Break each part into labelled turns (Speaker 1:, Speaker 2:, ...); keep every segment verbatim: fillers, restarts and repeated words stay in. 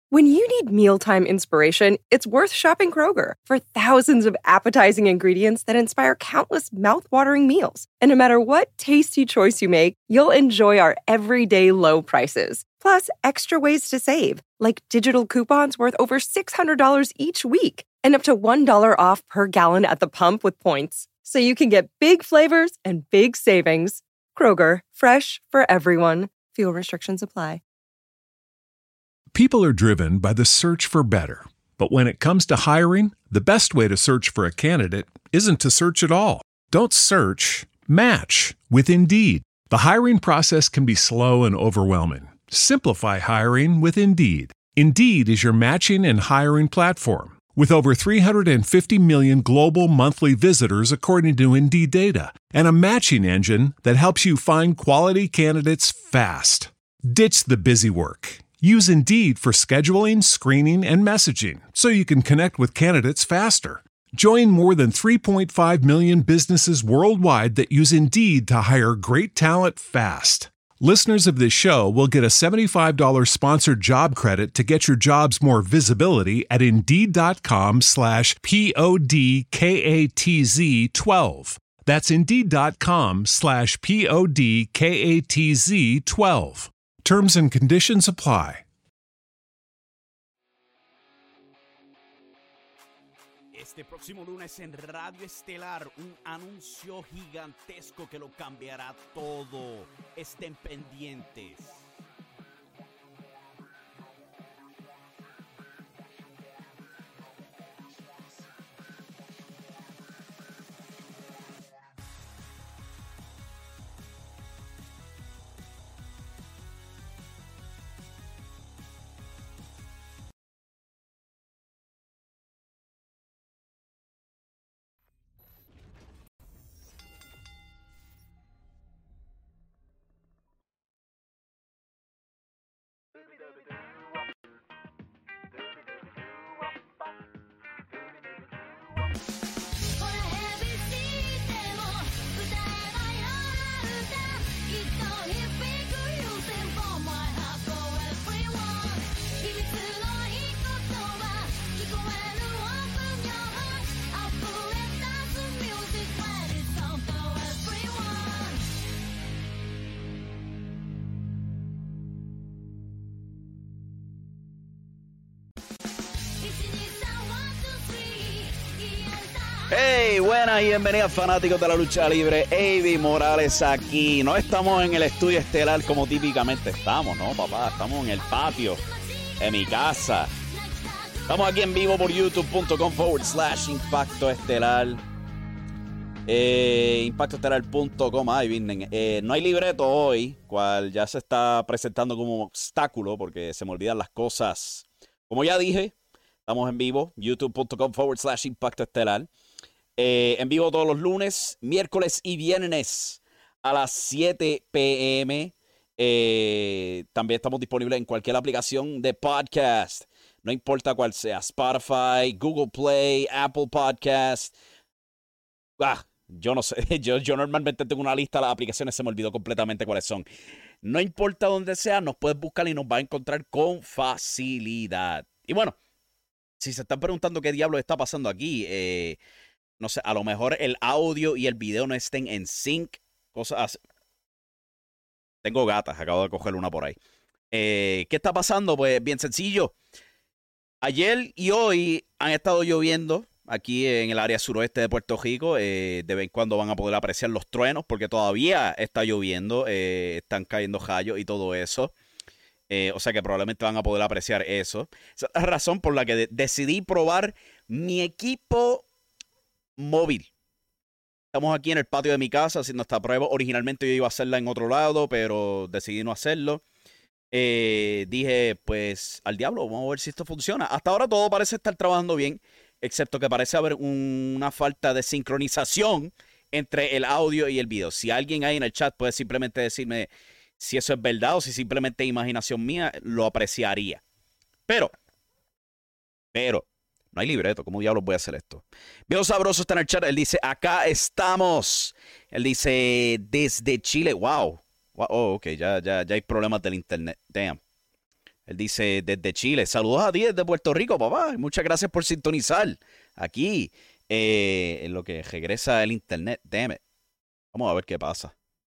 Speaker 1: When you need mealtime inspiration, it's worth shopping Kroger for thousands of appetizing ingredients that inspire countless mouthwatering meals. And no matter what tasty choice you make, you'll enjoy our everyday low prices. Plus, extra ways to save, like digital coupons worth over six hundred dollars each week and up to one dollar off per gallon at the pump with points. So you can get big flavors and big savings. Kroger, fresh for everyone. Fuel restrictions apply.
Speaker 2: People are driven by the search for better. But when it comes to hiring, the best way to search for a candidate isn't to search at all. Don't search, match with Indeed. The hiring process can be slow and overwhelming. Simplify hiring with Indeed. Indeed is your matching and hiring platform. With over three hundred fifty million global monthly visitors according to Indeed data, and a matching engine that helps you find quality candidates fast. Ditch the busy work. Use Indeed for scheduling, screening, and messaging so you can connect with candidates faster. Join more than three point five million businesses worldwide that use Indeed to hire great talent fast. Listeners of this show will get a seventy-five dollars sponsored job credit to get your jobs more visibility at Indeed.com slash P-O-D-K-A-T-Z 12. That's Indeed.com slash P-O-D-K-A-T-Z 12. Terms and conditions apply.
Speaker 3: Este próximo lunes en Radio Estelar, un anuncio gigantesco que lo cambiará todo. Estén pendientes. Hey, buenas y bienvenidas fanáticos de la lucha libre. Avi Morales aquí. No estamos en el estudio estelar como típicamente estamos, ¿no, papá? Estamos en el patio de mi casa. Estamos aquí en vivo por youtube.com forward slash Impacto Estelar. Eh, impacto estelar punto com. Ay, vienen. Eh, no hay libreto hoy, cual ya se está presentando como obstáculo porque se me olvidan las cosas. Como ya dije, estamos en vivo, youtube.com forward slash Impacto Estelar. Eh, en vivo todos los lunes, miércoles y viernes a las siete p m Eh, también estamos disponibles en cualquier aplicación de podcast. No importa cuál sea. Spotify, Google Play, Apple Podcast. Ah, yo no sé. Yo, yo normalmente tengo una lista de las aplicaciones. Se me olvidó completamente cuáles son. No importa dónde sea, nos puedes buscar y nos va a encontrar con facilidad. Y bueno, si se están preguntando qué diablos está pasando aquí, eh, no sé, a lo mejor el audio y el video no estén en sync, cosas así. Tengo gatas, acabo de coger una por ahí. Eh, ¿Qué está pasando? Pues bien sencillo. Ayer y hoy han estado lloviendo aquí en el área suroeste de Puerto Rico. Eh, de vez en cuando van a poder apreciar los truenos porque todavía está lloviendo. Eh, están cayendo rayos y todo eso. Eh, o sea que probablemente van a poder apreciar eso. Esa es la razón por la que de- decidí probar mi equipo móvil. Estamos aquí en el patio de mi casa haciendo esta prueba. Originalmente yo iba a hacerla en otro lado, pero decidí no hacerlo. Eh, dije, pues, al diablo, vamos a ver si esto funciona. Hasta ahora todo parece estar trabajando bien, excepto que parece haber un- una falta de sincronización entre el audio y el video. Si alguien ahí en el chat puede simplemente decirme si eso es verdad o si simplemente es imaginación mía, lo apreciaría. Pero, pero, no hay libreto. ¿Cómo diablos voy a hacer esto? Veo Sabroso está en el chat. Él dice, acá estamos. Él dice, desde Chile. Wow. Wow. Oh, ok. Ya, ya, ya hay problemas del internet. Damn. Él dice desde Chile, saludos a ti desde Puerto Rico, papá. Muchas gracias por sintonizar aquí eh, en lo que regresa el internet. Damn it. Vamos a ver qué pasa.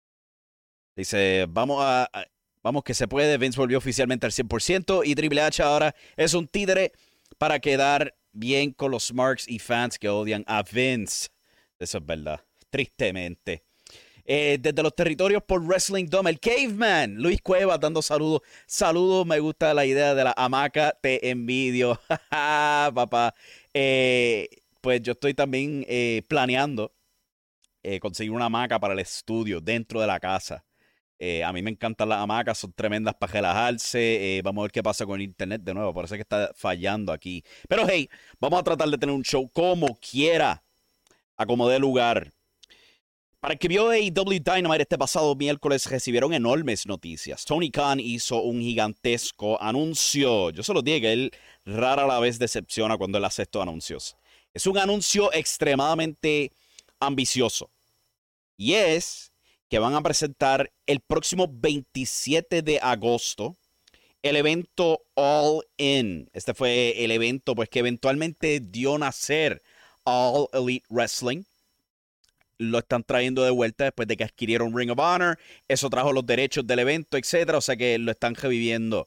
Speaker 3: Dice, vamos a, a vamos que se puede. Vince volvió oficialmente al cien por ciento y Triple H ahora es un títere para quedar bien con los marks y fans que odian a Vince. Eso es verdad, tristemente. Eh, desde los territorios por Wrestling Dome, el Caveman, Luis Cuevas dando saludos. Saludos, me gusta la idea de la hamaca, te envidio. Papá. Eh, pues yo estoy también eh, planeando eh, conseguir una hamaca para el estudio dentro de la casa. Eh, a mí me encantan las hamacas, son tremendas para relajarse. Eh, vamos a ver qué pasa con el internet de nuevo. Parece que está fallando aquí. Pero hey, vamos a tratar de tener un show como quiera, a como dé lugar. Para el que vio A E W Dynamite este pasado miércoles, recibieron enormes noticias. Tony Khan hizo un gigantesco anuncio. Yo se los dije que él rara la vez decepciona cuando él hace estos anuncios. Es un anuncio extremadamente ambicioso. Y es que van a presentar el próximo veintisiete de agosto el evento All In. Este fue el evento pues, que eventualmente dio nacer All Elite Wrestling. Lo están trayendo de vuelta después de que adquirieron Ring of Honor. Eso trajo los derechos del evento, etcétera. O sea que lo están reviviendo.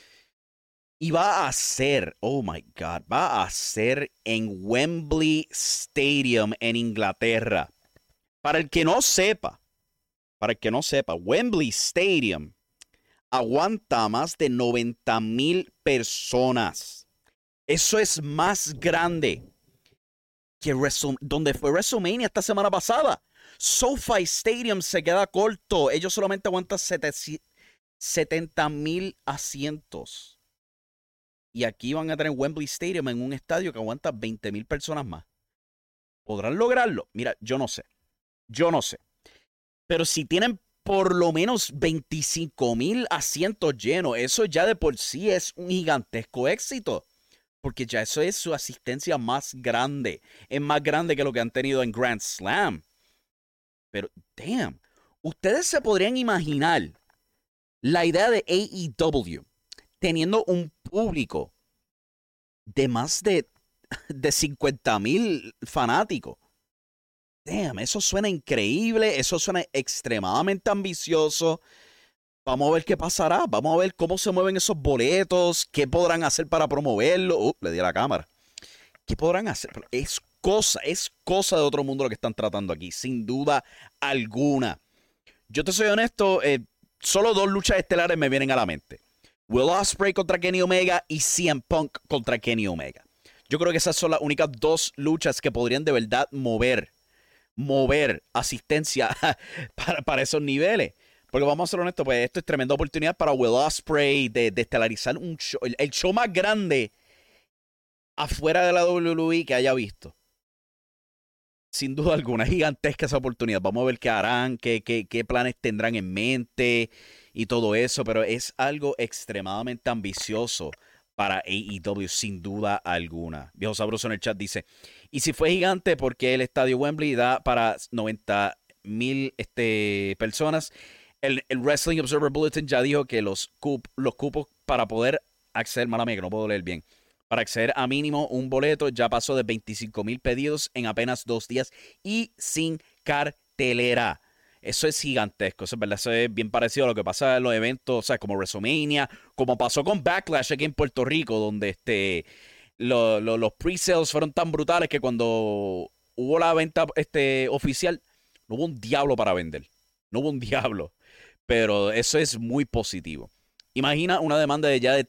Speaker 3: Y va a ser, oh my God, va a ser en Wembley Stadium en Inglaterra. Para el que no sepa, para el que no sepa, Wembley Stadium aguanta más de noventa mil personas. Eso es más grande que Wrestle, donde fue WrestleMania esta semana pasada. SoFi Stadium se queda corto. Ellos solamente aguantan setenta mil asientos. Y aquí van a tener Wembley Stadium en un estadio que aguanta veinte mil personas más. ¿Podrán lograrlo? Mira, yo no sé. Yo no sé. Pero si tienen por lo menos veinticinco mil asientos llenos, eso ya de por sí es un gigantesco éxito. Porque ya eso es su asistencia más grande. Es más grande que lo que han tenido en Grand Slam. Pero, damn, ustedes se podrían imaginar la idea de A E W teniendo un público de más de, de cincuenta mil fanáticos. Damn, eso suena increíble, eso suena extremadamente ambicioso. Vamos a ver qué pasará, vamos a ver cómo se mueven esos boletos, qué podrán hacer para promoverlo. Uh, le di a la cámara. ¿Qué podrán hacer? Es cosa, es cosa de otro mundo lo que están tratando aquí, sin duda alguna. Yo te soy honesto, eh, solo dos luchas estelares me vienen a la mente. Will Ospreay contra Kenny Omega y C M Punk contra Kenny Omega. Yo creo que esas son las únicas dos luchas que podrían de verdad mover mover asistencia para, para esos niveles. Porque vamos a ser honestos, pues esto es tremenda oportunidad para Will Ospreay de, de estelarizar un show, el, el show más grande afuera de la W W E que haya visto. Sin duda alguna, gigantesca esa oportunidad. Vamos a ver qué harán, qué, qué, qué planes tendrán en mente y todo eso, pero es algo extremadamente ambicioso para A E W, sin duda alguna. Viejo Sabroso en el chat dice, y si fue gigante, porque el estadio Wembley da para noventa mil este, personas. El, el Wrestling Observer Bulletin ya dijo que los, cup, los cupos para poder acceder, mala mía que no puedo leer bien, para acceder a mínimo un boleto ya pasó de veinticinco mil pedidos en apenas dos días y sin cartelera. Eso es gigantesco, eso es verdad, eso es bien parecido a lo que pasa en los eventos, o sea, como WrestleMania, como pasó con Backlash aquí en Puerto Rico, donde este, lo, lo, los pre-sales fueron tan brutales que cuando hubo la venta este, oficial, no hubo un diablo para vender, no hubo un diablo, pero eso es muy positivo. Imagina una demanda de ya de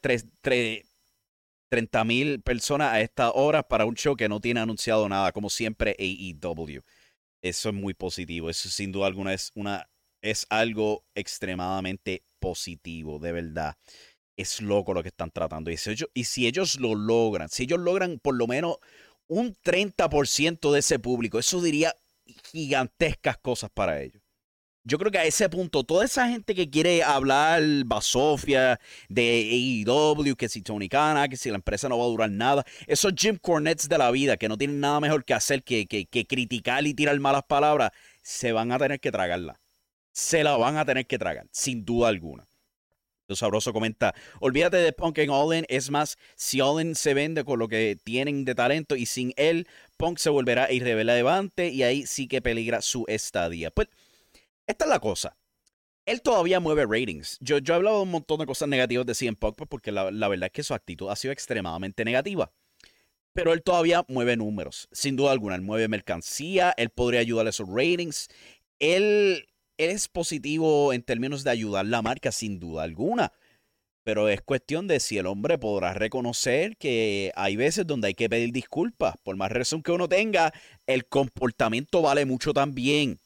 Speaker 3: treinta mil personas a estas horas para un show que no tiene anunciado nada, como siempre A E W. Eso es muy positivo. Eso sin duda alguna es, una, es algo extremadamente positivo, de verdad. Es loco lo que están tratando. Y si, ellos, y si ellos lo logran, si ellos logran por lo menos un treinta por ciento de ese público, eso diría gigantescas cosas para ellos. Yo creo que a ese punto, toda esa gente que quiere hablar basofia de A E W, que si Tony Khan, que si la empresa no va a durar nada, esos Jim Cornettes de la vida que no tienen nada mejor que hacer que, que, que criticar y tirar malas palabras, se van a tener que tragarla. Se la van a tener que tragar, sin duda alguna. Lo Sabroso comenta, olvídate de Punk en All In, es más, si All In se vende con lo que tienen de talento y sin él, Punk se volverá irrelevante y ahí sí que peligra su estadía. Pues, esta es la cosa. Él todavía mueve ratings. Yo, yo he hablado de un montón de cosas negativas de C M Punk porque la, la verdad es que su actitud ha sido extremadamente negativa. Pero él todavía mueve números, sin duda alguna. Él mueve mercancía, él podría ayudar a esos ratings. Él... Él es positivo en términos de ayudar la marca, sin duda alguna. Pero es cuestión de si el hombre podrá reconocer que hay veces donde hay que pedir disculpas. Por más razón que uno tenga, el comportamiento vale mucho también.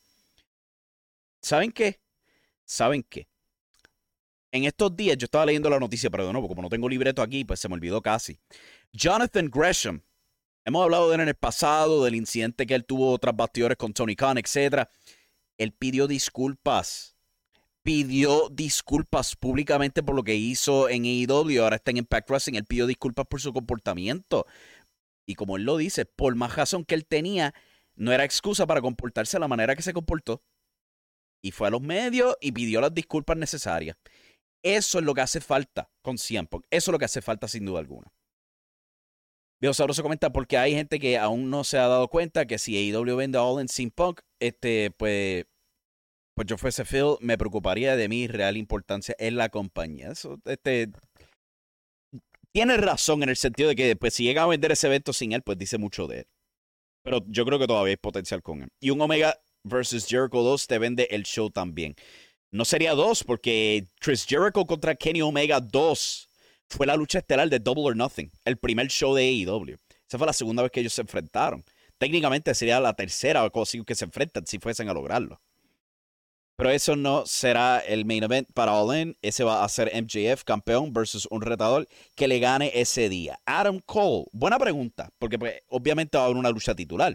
Speaker 3: ¿Saben qué? ¿Saben qué? En estos días yo estaba leyendo la noticia, pero de nuevo, como no tengo libreto aquí, pues se me olvidó casi. Jonathan Gresham. Hemos hablado de él en el pasado, del incidente que él tuvo tras bastidores con Tony Khan, etcétera. Él pidió disculpas. Pidió disculpas públicamente por lo que hizo en A E W. Ahora está en Impact Wrestling. Él pidió disculpas por su comportamiento. Y como él lo dice, por más razón que él tenía, no era excusa para comportarse de la manera que se comportó. Y fue a los medios y pidió las disculpas necesarias. Eso es lo que hace falta con C M Punk. Eso es lo que hace falta sin duda alguna. Viejo Sabroso comenta porque hay gente que aún no se ha dado cuenta que si A E W vende a All In C M Punk, este, pues, pues yo fuese Phil, me preocuparía de mi real importancia en la compañía. Eso, este, tiene razón en el sentido de que pues, si llega a vender ese evento sin él, pues dice mucho de él. Pero yo creo que todavía hay potencial con él. Y un Omega versus Jericho dos te vende el show también. No sería dos, porque Chris Jericho contra Kenny Omega dos fue la lucha estelar de Double or Nothing, el primer show de A E W. Esa fue la segunda vez que ellos se enfrentaron. Técnicamente sería la tercera o cosa que se enfrentan si fuesen a lograrlo. Pero eso no será el main event para All In. Ese va a ser M J F campeón versus un retador que le gane ese día. Adam Cole, buena pregunta, porque pues, obviamente va a haber una lucha titular.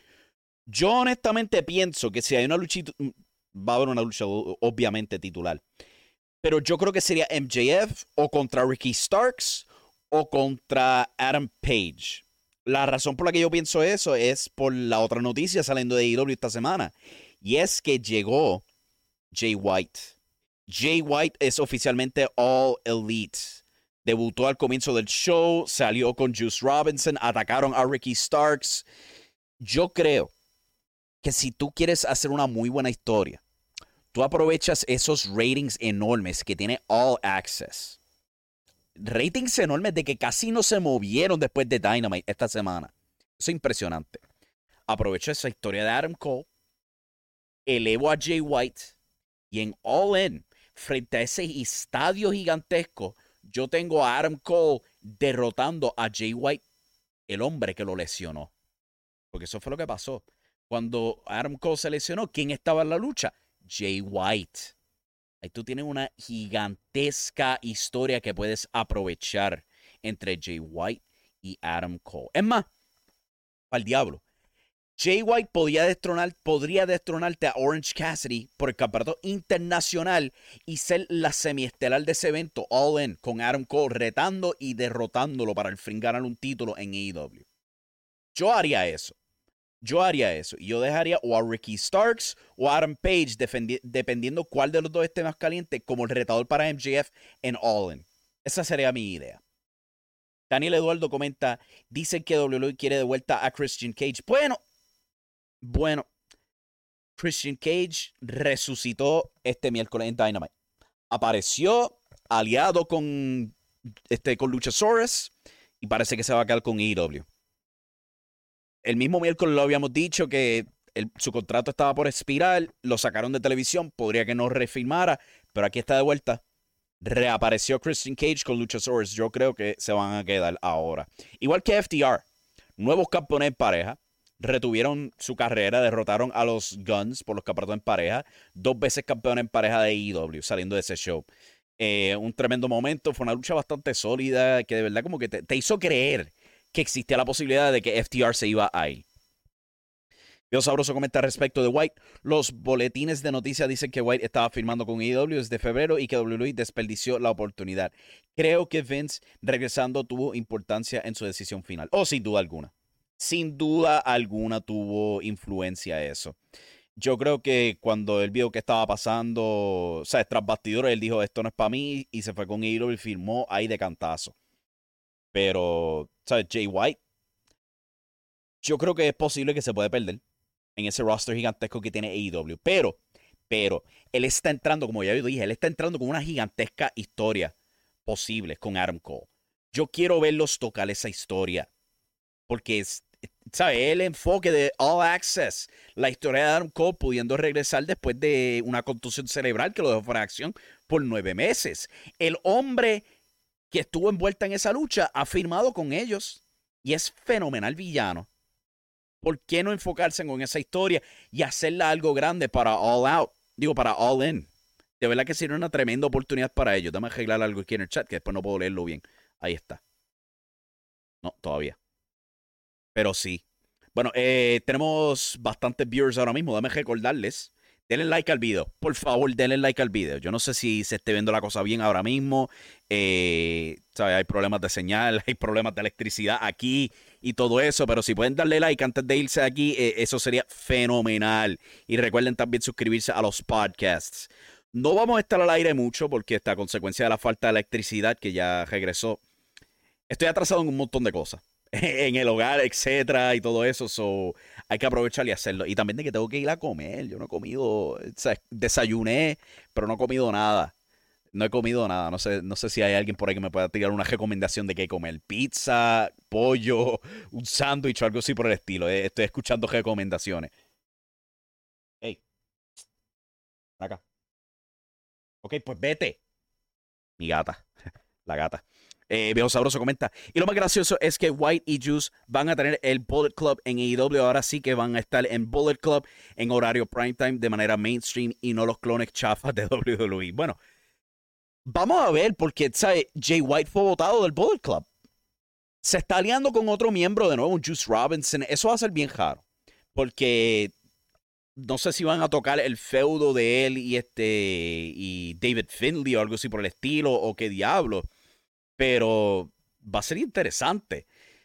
Speaker 3: Yo honestamente pienso que si hay una lucha, va a haber una lucha obviamente titular. Pero yo creo que sería M J F o contra Ricky Starks o contra Adam Page. La razón por la que yo pienso eso es por la otra noticia saliendo de A E W esta semana. Y es que llegó Jay White. Jay White es oficialmente All Elite. Debutó al comienzo del show, salió con Juice Robinson, atacaron a Ricky Starks. Yo creo que si tú quieres hacer una muy buena historia, tú aprovechas esos ratings enormes que tiene All Access. Ratings enormes de que casi no se movieron después de Dynamite esta semana. Eso es impresionante. Aprovecho esa historia de Adam Cole, elevo a Jay White y en All In, frente a ese estadio gigantesco, yo tengo a Adam Cole derrotando a Jay White, el hombre que lo lesionó. Porque eso fue lo que pasó. Cuando Adam Cole se lesionó, ¿quién estaba en la lucha? Jay White. Ahí tú tienes una gigantesca historia que puedes aprovechar entre Jay White y Adam Cole. Es más, al diablo. Jay White podía destronar, podría destronarte a Orange Cassidy por el campeonato internacional y ser la semiestelar de ese evento All In con Adam Cole retando y derrotándolo para al fin ganar un título en A E W. Yo haría eso. Yo haría eso. Y yo dejaría o a Ricky Starks o a Adam Page, dependiendo cuál de los dos esté más caliente, como el retador para M J F en All In. Esa sería mi idea. Daniel Eduardo comenta, dicen que W W E quiere de vuelta a Christian Cage. Bueno, bueno, Christian Cage resucitó este miércoles en Dynamite. Apareció aliado con, este, con Luchasaurus y parece que se va a quedar con A E W. El mismo miércoles lo habíamos dicho que el, su contrato estaba por expirar, lo sacaron de televisión, podría que no refirmara, pero aquí está de vuelta. Reapareció Christian Cage con Luchasaurus. Yo creo que se van a quedar ahora. Igual que F T R, nuevos campeones en pareja, retuvieron su carrera, derrotaron a los Guns por los campeonatos en pareja, dos veces campeones en pareja de A E W, saliendo de ese show. Eh, un tremendo momento, fue una lucha bastante sólida, que de verdad como que te, te hizo creer que existía la posibilidad de que F T R se iba a ir. Veo Sabroso comenta respecto de White. Los boletines de noticias dicen que White estaba firmando con A E W desde febrero y que W W E desperdició la oportunidad. Creo que Vince, regresando, tuvo importancia en su decisión final. Oh, sin duda alguna. Sin duda alguna tuvo influencia eso. yo creo que cuando él vio que estaba pasando, o sea, tras bastidores, él dijo, esto no es para mí, y se fue con A E W y firmó ahí de cantazo. Pero, ¿sabes? Jay White, yo creo que es posible que se puede perder en ese roster gigantesco que tiene A E W. Pero, pero, él está entrando, como ya yo dije, él está entrando con una gigantesca historia posible con Adam Cole. Yo quiero verlos tocar esa historia. Porque es, ¿sabes? El enfoque de All Access, la historia de Adam Cole pudiendo regresar después de una contusión cerebral que lo dejó fuera de acción por nueve meses. El hombre que estuvo envuelta en esa lucha ha firmado con ellos y es fenomenal villano. ¿Por qué no enfocarse en esa historia y hacerla algo grande para All Out? Digo, para All In. De verdad que sería una tremenda oportunidad para ellos. Dame arreglar algo aquí en el chat que después no puedo leerlo bien. Ahí está. No, todavía. Pero sí. Bueno, eh, tenemos bastantes viewers ahora mismo. Dame recordarles. Denle like al video. Por favor, denle like al video. Yo no sé si se esté viendo la cosa bien ahora mismo. Eh, ¿sabe? Hay problemas de señal, hay problemas de electricidad aquí y todo eso. Pero si pueden darle like antes de irse de aquí, eh, eso sería fenomenal. Y recuerden también suscribirse a los podcasts. No vamos a estar al aire mucho porque esta consecuencia de la falta de electricidad que ya regresó. Estoy atrasado en un montón de cosas. En el hogar, etcétera, y todo eso. So, hay que aprovechar y hacerlo. Y también de que tengo que ir a comer. Yo no he comido, o sea, desayuné, pero no he comido nada. No he comido nada. No sé, no sé si hay alguien por ahí que me pueda tirar una recomendación de qué comer. Pizza, pollo, un sándwich o algo así por el estilo. Estoy escuchando recomendaciones. Hey. Acá. Ok, pues vete. Mi gata. La gata. Eh, Viejo Sabroso comenta. Y lo más gracioso es que White y Juice van a tener el Bullet Club en A E W. Ahora sí que van a estar en Bullet Club en horario primetime de manera mainstream y no los clones chafas de W W E. Bueno, vamos a ver porque, ¿sabes? Jay White fue votado del Bullet Club. Se está aliando con otro miembro de nuevo, un Juice Robinson. Eso va a ser bien raro. Porque no sé si van a tocar el feudo de él y, este, y David Finlay o algo así por el estilo o qué diablo. Pero va a ser interesante.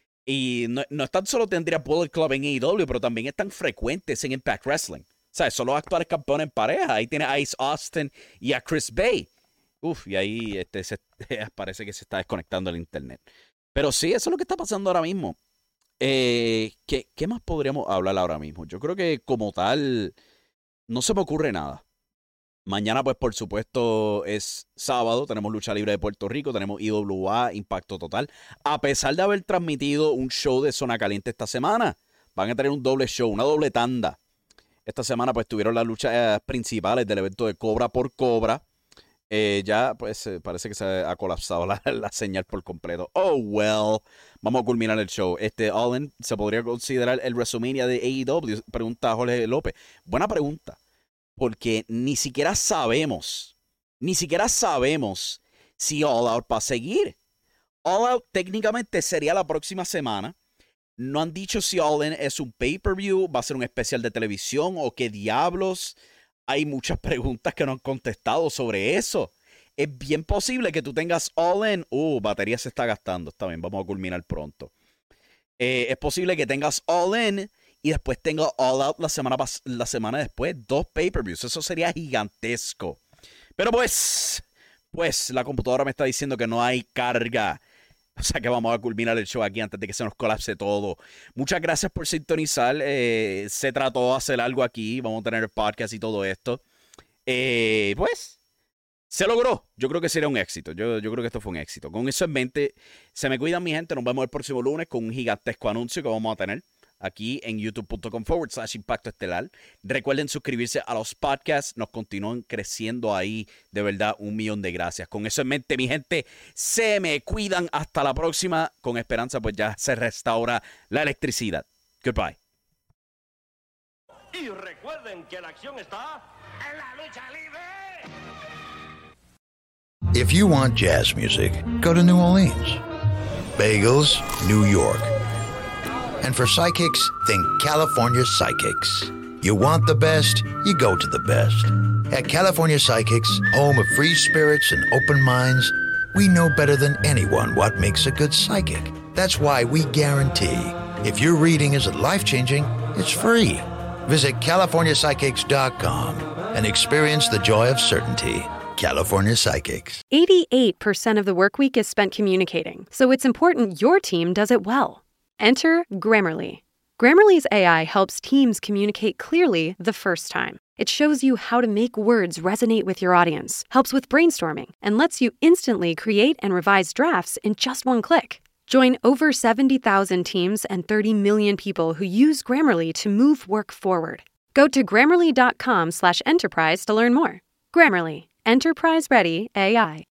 Speaker 3: Y no, no tan solo tendría Bullet Club en A E W, pero también están frecuentes en Impact Wrestling. O sea, son los actuales campeones en pareja. Ahí tiene a Ace Austin y a Chris Bay. Uf, y ahí este, se, parece que se está desconectando el internet. Pero sí, eso es lo que está pasando ahora mismo. Eh, ¿qué, ¿Qué más podríamos hablar ahora mismo? Yo creo que como tal, no se me ocurre nada. Mañana, pues, por supuesto, es sábado. Tenemos Lucha Libre de Puerto Rico. Tenemos I W A, Impacto Total. A pesar de haber transmitido un show de Zona Caliente esta semana, van a tener un doble show, una doble tanda. Esta semana, pues, tuvieron las luchas principales del evento de Cobra por Cobra. Eh, ya, pues, eh, parece que se ha colapsado la, la señal por completo. Oh, well. Vamos a culminar el show. Este All In se podría considerar el WrestleMania de A E W. Pregunta Jorge López. Buena pregunta. Porque ni siquiera sabemos, ni siquiera sabemos si All Out va a seguir. All Out técnicamente sería la próxima semana. No han dicho si All In es un pay-per-view, va a ser un especial de televisión o qué diablos. Hay muchas preguntas que no han contestado sobre eso. Es bien posible que tú tengas All In. Uh, batería se está gastando. Está bien, vamos a culminar pronto. Eh, es posible que tengas All In y después tenga All Out la semana, la semana después. Dos pay-per-views. Eso sería gigantesco. Pero pues, pues la computadora me está diciendo que no hay carga. O sea que vamos a culminar el show aquí antes de que se nos colapse todo. Muchas gracias por sintonizar. Eh, se trató de hacer algo aquí. Vamos a tener el podcast y todo esto. Eh, pues, se logró. Yo creo que sería un éxito. Yo, yo creo que esto fue un éxito. Con eso en mente, se me cuidan mi gente. Nos vemos el próximo lunes con un gigantesco anuncio que vamos a tener aquí en youtube.com forward slash impacto estelar. Recuerden suscribirse a los podcasts. Nos continúan creciendo ahí. De verdad, un millón de gracias. Con eso en mente, mi gente, se me cuidan. Hasta la próxima. Con esperanza, pues ya se restaura la electricidad. Goodbye.
Speaker 4: Y recuerden que la acción está en la lucha libre.
Speaker 5: If you want jazz music, go to New Orleans. Bagels, New York. And for psychics, think California Psychics. You want the best, you go to the best. At California Psychics, home of free spirits and open minds, we know better than anyone what makes a good psychic. That's why we guarantee if your reading isn't life-changing, it's free. Visit California Psychics dot com and experience the joy of certainty. California Psychics.
Speaker 6: eighty-eight percent of the work week is spent communicating, so it's important your team does it well. Enter Grammarly. Grammarly's A I helps teams communicate clearly the first time. It shows you how to make words resonate with your audience, helps with brainstorming, and lets you instantly create and revise drafts in just one click. Join over seventy thousand teams and thirty million people who use Grammarly to move work forward. Go to grammarly dot com slash enterprise to learn more. Grammarly. Enterprise-ready A I.